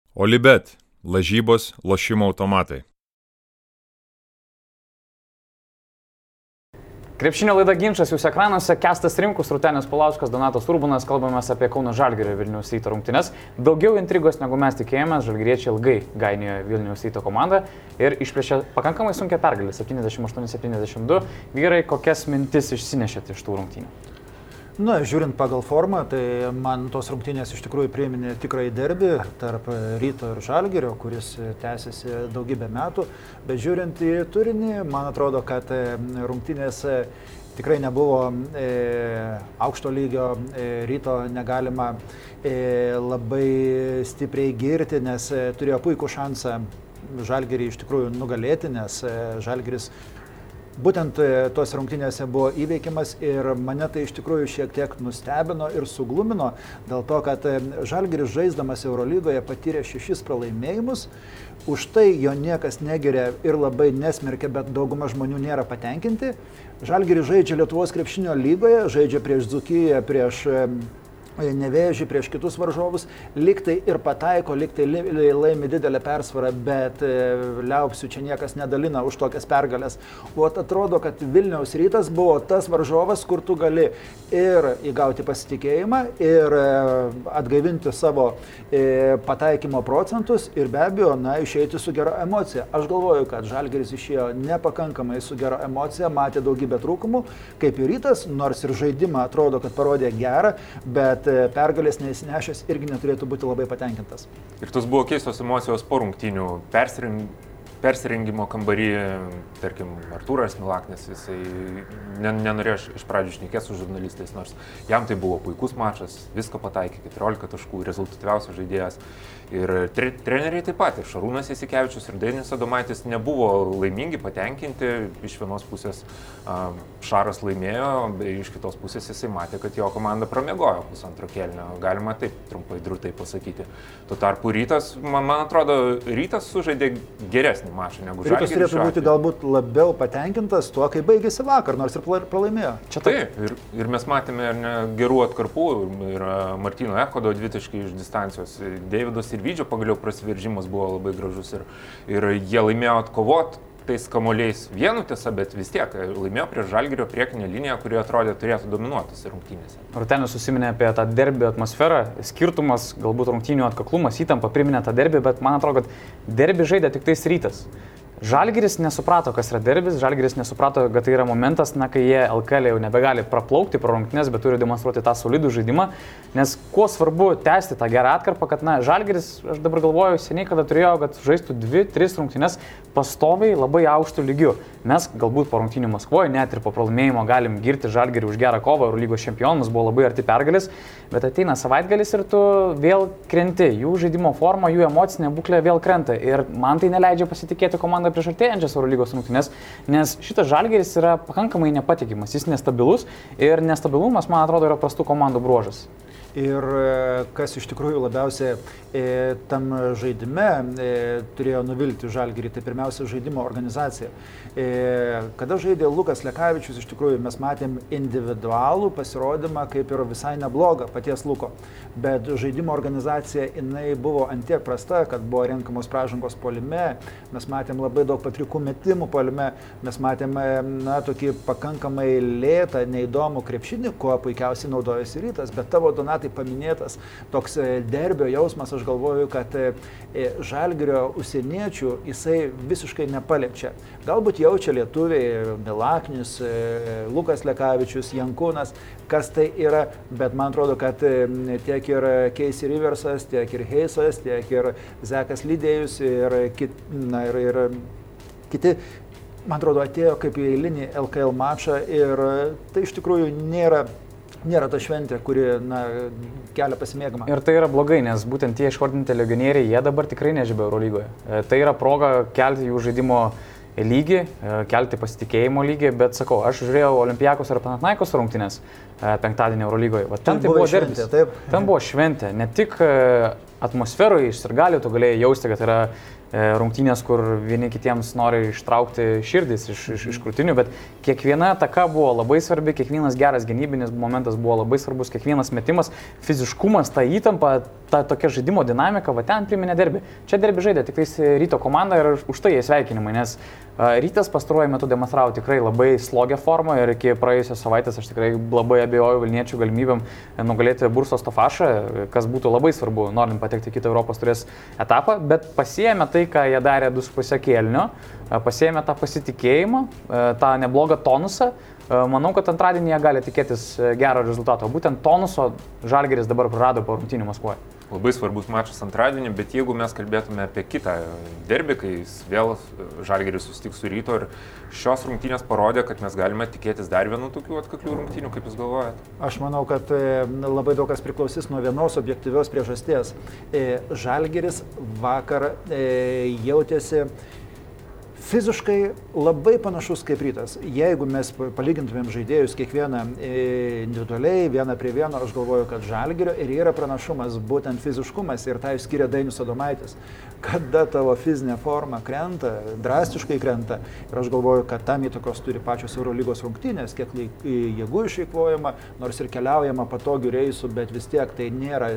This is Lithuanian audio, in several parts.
Olibet – lažybos, lošimo automatai. Krepšinio laida Ginčas jūsų ekranuose. Kęstas Rimkus, Rūtenis Paulauskas, Donatas Urbonas. Kalbamės apie Kauno Žalgirio Vilniaus Ryto rungtynes. Daugiau intrigos negu mes tikėjomės. Žalgiriečiai ilgai gainiojo Vilniaus Ryto komandą ir išplėšė pakankamai sunkią pergalę 78-72. Vyrai, kokias mintis išsinešėte iš tų rungtynių? Na, žiūrint pagal formą, tai man tos rungtynės iš tikrųjų priminė tikrąjį derbį tarp Ryto ir Žalgirio, kuris tęsiasi daugybę metų. Bet žiūrint į turinį, man atrodo, kad rungtynės tikrai nebuvo aukšto lygio. Ryto negalima labai stipriai girti, nes turėjo puikų šansą Žalgirį iš tikrųjų nugalėti, nes Žalgiris būtent tos rungtynėse buvo įveikiamas ir mane tai iš tikrųjų šiek tiek nustebino ir suglumino dėl to, kad Žalgiris žaisdamas Eurolygoje patyrė 6 pralaimėjimus, už tai jo niekas negiria ir labai nesmerkia, bet dauguma žmonių nėra patenkinti. Žalgiris žaidžia Lietuvos krepšinio lygoje, žaidžia prieš Dzūkiją, prieš Nevėžį, prieš kitus varžovus, liktai ir pataiko, liktai laimi didelę persvarą, bet liaupsių čia niekas nedalina už tokias pergalės. O atrodo, kad Vilniaus Rytas buvo tas varžovas, kur tu gali ir įgauti pasitikėjimą, ir atgaivinti savo pataikymo procentus ir be abejo, išeiti su gera emocija. Aš galvoju, kad Žalgiris išėjo nepakankamai su gera emocija, matė daugybę trūkumų, kaip ir Rytas, nors ir žaidimą atrodo, kad parodė gerą, bet pergalės neįsinešęs irgi neturėtų būti labai patenkintas. Ir tos buvo keistos emocijos po rungtynių, persirengimo kambarį, tarkim, Artūras Milaknis, jisai nenorėjo iš pradžių šnekėti su žurnalistais, nors jam tai buvo puikus mačas, viską pataikė, 14 taškų, rezultatyviausias žaidėjas. Ir treneriai taip pat, ir Šarūnas Jasikevičius, ir Dainius Adomaitis nebuvo laimingi, patenkinti. Iš vienos pusės Šaras laimėjo, iš kitos pusės jisai matė, kad jo komanda pramiegojo pusantro kėlinio. Galima taip trumpai drūtai pasakyti. Tuo tarpu Rytas, man atrodo, Rytas sužaidė geresnį mačą negu Žalgiris. Rytas turėtų būti galbūt labiau patenkintas tuo, kai baigėsi vakar, nors ir pralaimėjo. Čia taip, ir mes matėme gerų atkarpų, ir Martyno Echodo dvitaškai iš distancijos, Deividas ir Vydžio pagaliau prasiveržimas buvo labai gražus ir jie laimėjo atkovot tais kamuoliais vienu tiesa, bet vis tiek laimėjo prieš Žalgirio priekinę liniją, kuri atrodė turėtų dominuotis rungtynėse. Rūtenis užsiminė apie tą derbio atmosferą, skirtumas, galbūt rungtynių atkaklumas, įtampa priminė tą derbį, bet man atrodo, kad derbį žaidė tik tais Rytas. Žalgiris nesuprato, kas yra derbis, Žalgiris nesuprato, kad tai yra momentas, kai jie LKL jau nebegali praplaukti pro rungtynes, bet turi demonstruoti tą solidų žaidimą, nes kuo svarbu tęsti tą gerą atkarpą, kad Žalgiris, aš dabar galvoju seniai, kada turėjo, kad žaistų 2-3 rungtynes pastoviai labai aukštų lygių. Mes galbūt po rungtynių Maskvoje, net ir po pralaimėjimo galim girti Žalgirį už gerą kovą, Eurolygos čempionus buvo labai arti pergalės, bet ateina savaitgalis ir tu vėl krenti, jų žaidimo forma, jų emocinė būklė vėl krenta ir man tai neleidžia pasitikėti komandą prieš artėjančias Eurolygos rungtynes, nes šitas Žalgiris yra pakankamai nepatikimas, jis nestabilus ir nestabilumas, man atrodo, yra prastų komandų bruožas. Ir kas iš tikrųjų labiausiai tam žaidime turėjo nuvilti Žalgirį, tai pirmiausia žaidimo organizacija. Kada žaidė Lukas Lekavičius, iš tikrųjų mes matėm individualų pasirodymą kaip ir visai neblogą paties Luko, bet žaidimo organizacija jinai buvo ant tiek prasta, kad buvo renkamos pražangos puolime, mes matėm labai daug patrikų metimų puolime, mes matėm tokį pakankamai lėtą, neįdomų krepšinį, kuo puikiausiai naudojasi Rytas, bet tavo Donatai paminėtas toks derbio jausmas, aš galvoju, kad Žalgirio užsieniečių jisai visiškai nepaliečia. Galbūt jaučia lietuviai, Milaknis, Lukas Lekavičius, Jankūnas, kas tai yra, bet man atrodo, kad tiek ir Casey Riversas, tiek ir Heisas, tiek ir Zekas Lydėjus ir kiti, man atrodo, atėjo kaip į eilinį LKL mačą ir tai iš tikrųjų nėra ta šventė, kuri kelia pasimėgimą. Ir tai yra blogai, nes būtent tie išvardinti legionieriai, jie dabar tikrai nežibia Eurolygoje. Tai yra proga kelti jų žaidimo lygį, kelti pasitikėjimo lygį, bet sakau, aš žiūrėjau Olympiakos ir Panathinaikos rungtynes penktadienį Eurolygoje. Ten tai buvo derbis. Ten buvo šventė. Ne tik atmosferoje iš sirgalių tu galėjai jausti, kad yra rungtynės, kur vieni kitiems nori ištraukti širdis iš krūtinių, bet kiekviena ataka buvo labai svarbi, kiekvienas geras gynybinis momentas buvo labai svarbus, kiekvienas metimas, fiziškumas, ta įtampa, ta tokia žaidimo dinamika, va ten priminė derbį. Čia derbį žaidė tik tais Ryto komanda ir už tai jie sveikinimai, nes Rytas pastaruoju metu demonstravo tikrai labai slogę formą ir iki praėjusios savaitės aš tikrai labai abejoju Vilniečių galimybėm nugalėti Bursos Tofašą, kas būtų labai svarbu, norint patekti į kitą Europos turės etapą, bet pasiėmė tai, ką jie darė 2,5 kėlinio, pasiėmė tą pasitikėjimą, tą neblogą tonusą. Manau, kad antradienį jie gali tikėtis gero rezultato. Būtent tonuso Žalgiris dabar prarado po rungtynių Maskvoje. Labai svarbus mačas antradienį, bet jeigu mes kalbėtume apie kitą derbį, kai vėl Žalgiris susitiks su Ryto ir šios rungtynės parodė, kad mes galime tikėtis dar vienų tokių atkaklių rungtynių, kaip jūs galvojate? Aš manau, kad labai daug kas priklausys nuo vienos objektyvios priežasties. Žalgiris vakar jautėsi fiziškai labai panašus kaip Rytas. Jeigu mes palygintumėm žaidėjus kiekvieną individualiai, vieną prie vieno, aš galvoju, kad Žalgirio ir yra pranašumas būtent fiziškumas ir tai išskiria Dainius Adomaitis. Kada tavo fizinė forma krenta, drastiškai krenta ir aš galvoju, kad tam įtakos turi pačios Eurolygos rungtynės, kiek jėgų išeikvojama, nors ir keliaujama patogių reisų, bet vis tiek tai nėra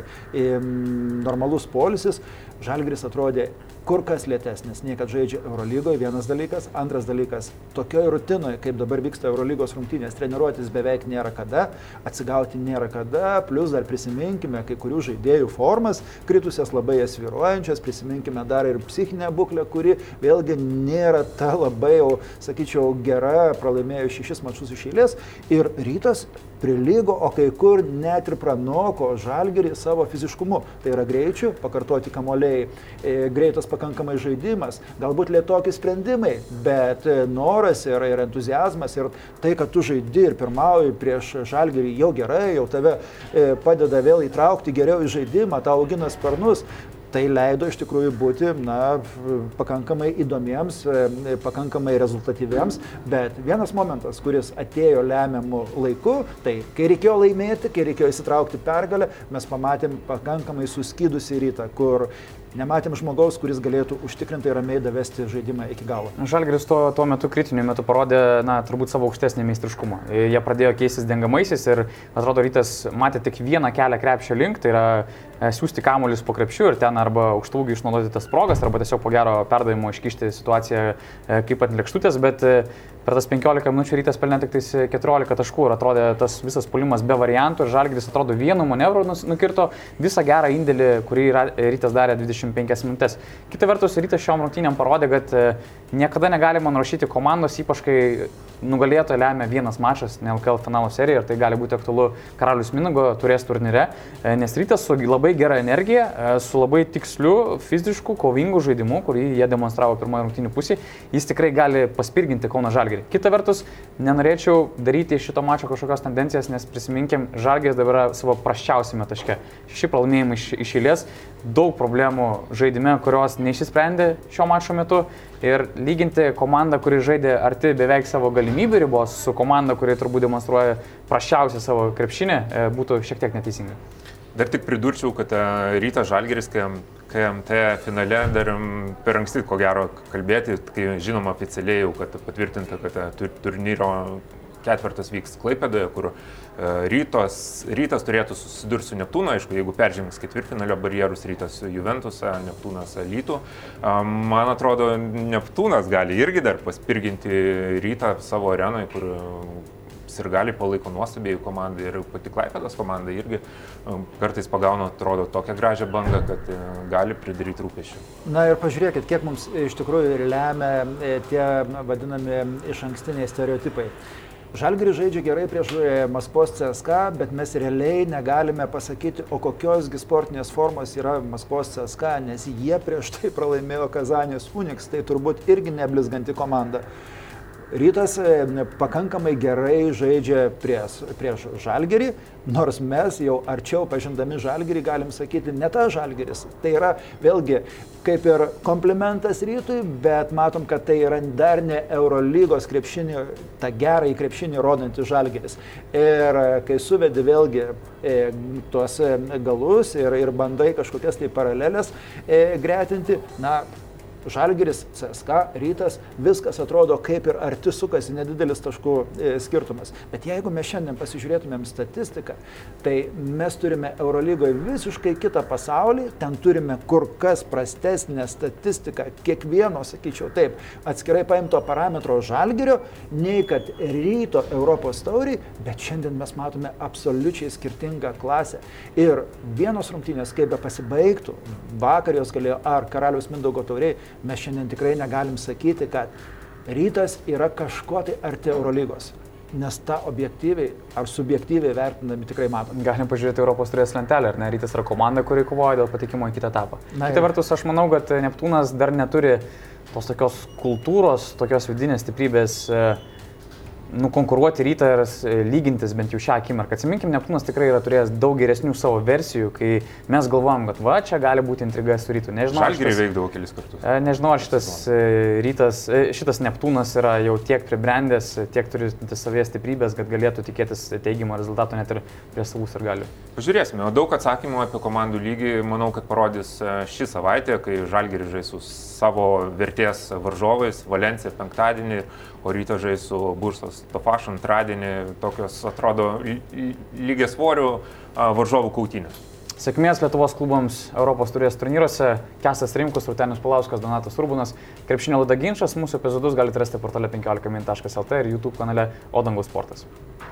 normalus poilsis. Žalgiris atrodė kur kas lėtesnis, nei kad žaidžia Eurolygoje, vienas dalykas. Antras dalykas, tokioje rutinoje, kaip dabar vyksta Eurolygos rungtynės, treniruotis beveik nėra kada, atsigauti nėra kada, plus dar prisiminkime kai kurių žaidėjų formas, kritusias labai svyruojančias, prisiminkime dar ir psichinę būklę, kuri vėlgi nėra ta labai, jau, sakyčiau, gera, pralaimėjo 6 mačus iš eilės ir Rytas prilygo, o kai kur net ir pranoko Žalgirį savo fiziškumu. Tai yra greičiu, pakartoti kamuoliai, greitas pakankamai žaidimas, galbūt lėtoki sprendimai, bet noras ir entuziazmas ir tai, kad tu žaidi ir pirmauji prieš Žalgirį jau gerai, jau tave padeda vėl įtraukti geriau į žaidimą, tau augina sparnus. Tai leido iš tikrųjų būti pakankamai įdomiems, pakankamai rezultatyviems, bet vienas momentas, kuris atėjo lemiamu laiku, tai kai reikėjo laimėti, kai reikėjo įsitraukti pergalę, mes pamatėm pakankamai suskydusį Rytą, kur nematėm žmogaus, kuris galėtų užtikrintai ramiai davesti žaidimą iki galo. Žalgiris tuo metu kritiniu metu parodė, turbūt savo aukštesnį meistriškumą. Jie pradėjo keistis dengamaisiais ir atrodo Rytas matė tik vieną kelią krepšio link, tai yra siūsti kamuolius po krepšiu ir ten arba aukštūgiai išnaudoti tas progas, arba tiesiog po gero perdavimo iškišti situaciją kaip ant lėkštutės, bet per tas 15 minučių Rytas pelnė tik 14 taškų ir atrodė tas visas puolimas be variantų ir Žalgiris atrodo vienu manevru nukirto visą gerą indėlį, kurį Rytas darė 25 minutės. Kita vertus, Rytas šiom rungtynėm parodė, kad niekada negalima nurašyti komandos, ypač kai nugalėtoją lemia vienas mačas, ne LKL finalo serija ir tai gali būti aktualu Karalius Mindaugo turės turnyre, nes Rytas su labai gera energija, su labai tiksliu, fizišku, kovingu žaidimu, kurį jie demonstravo pirmoje rungtynių pusėje, jis tikrai gali paspirginti Kauno Žalgirį. Kita vertus, nenorėčiau daryti iš šito mačo kažkokios tendencijas, nes prisiminkim, Žalgiris dabar yra savo prasčiausiame taške. 6 pralaimėjimai iš eilės, daug problemų žaidime, kurios neišsisprendė šio mačo metu ir lyginti komandą, kuri žaidė arti beveik savo galimybių ribos, su komanda, kuri turbūt demonstruoja prasčiausią savo krepšinį, būtų šiek tiek neteisinga. Dar tik pridurčiau, kad Rytas Žalgiris KMT finale dar per anksti ko gero kalbėti, kai žinoma oficialiai jau, kad patvirtinta, kad turnyro ketvirtas vyks Klaipėdoje, kur Rytas turėtų susidurti su Neptūnu, aišku, jeigu peržengs ketvirtfinalio barjerus, Rytas Juventusą, Neptūnas Alytų. Man atrodo, Neptūnas gali irgi dar paspirginti Rytą savo arenai, kur Sirgaliai palaiko nuostabiai komandai ir pati Klaipėdos komanda irgi kartais pagauna, atrodo, tokią gražią bangą, kad gali pridaryti rūpesčių. Na ir pažiūrėkit, kiek mums iš tikrųjų ir lemia tie vadinami išankstiniai stereotipai. Žalgiris žaidžia gerai prieš Maskvos CSKA, bet mes realiai negalime pasakyti, o kokiosgi sportinės formos yra Maskvos CSKA, nes jie prieš tai pralaimėjo Kazanės Uniks, tai turbūt irgi neblizganti komanda. Rytas pakankamai gerai žaidžia prieš Žalgirį, nors mes jau arčiau pažindami Žalgirį galim sakyti, ne ta Žalgiris. Tai yra vėlgi kaip ir komplimentas Rytui, bet matom, kad tai yra dar ne Eurolygos krepšinį, tą gerą į krepšinį rodantis Žalgiris. Ir kai suvedi vėlgi tuos galus ir bandai kažkokias tai paralelės gretinti, Žalgiris, CSKA, Rytas, viskas atrodo kaip ir arti sukasi, nedidelis taškų skirtumas. Bet jeigu mes šiandien pasižiūrėtumėm statistiką, tai mes turime Eurolygoje visiškai kitą pasaulį, ten turime kur kas prastesnę statistiką, kiekvieno, sakyčiau taip, atskirai paimto parametro Žalgirio, nei kad Ryto Europos tauriai, bet šiandien mes matome absoliučiai skirtingą klasę. Ir vienos rungtynės, kaip be pasibaigtų, vakar jos galėjo, ar Karaliaus Mindaugo tauriai, mes šiandien tikrai negalim sakyti, kad Rytas yra kažko tai arti Eurolygos, nes tą objektyviai ar subjektyviai vertinami tikrai matom. Galim pažiūrėti Europos taurės lentelę, ar ne? Rytas yra komanda, kuri kovoja dėl patekimo į kitą etapą. Kita vertus, aš manau, kad Neptūnas dar neturi tos tokios kultūros, tokios vidinės stiprybės nukonkuruoti Rytą ir lygintis bent jau šią akimirką. Atsiminkim, Neptūnas tikrai yra turėjęs daug geresnių savo versijų, kai mes galvojam, kad va, čia gali būti intriga su Rytu. Žalgirį veikdavo kelis kartus. Nežinau, ar šitas Neptūnas yra jau tiek pribrendęs, tiek turi savie stiprybės, kad galėtų tikėtis teigiamo rezultato net ir prie savus ir gali. Pažiūrėsime, o daug atsakymų apie komandų lygį, manau, kad parodys ši savaitė, kai Žalgiris žais su savo vertės varžovais, Valencija penktadienį, o Ryto žais su Bursos Tofaš antradienį, tokios atrodo lygiasvorių varžovų kautynės. Sėkmės Lietuvos klubams Europos taurės turnyruose. Kęstas Rimkus, Rūtenis Paulauskas, Donatas Urbonas. Krepšinio laida ginčas. Mūsų epizodus galite rasti portale 15min.lt ir YouTube kanale Odangų sportas.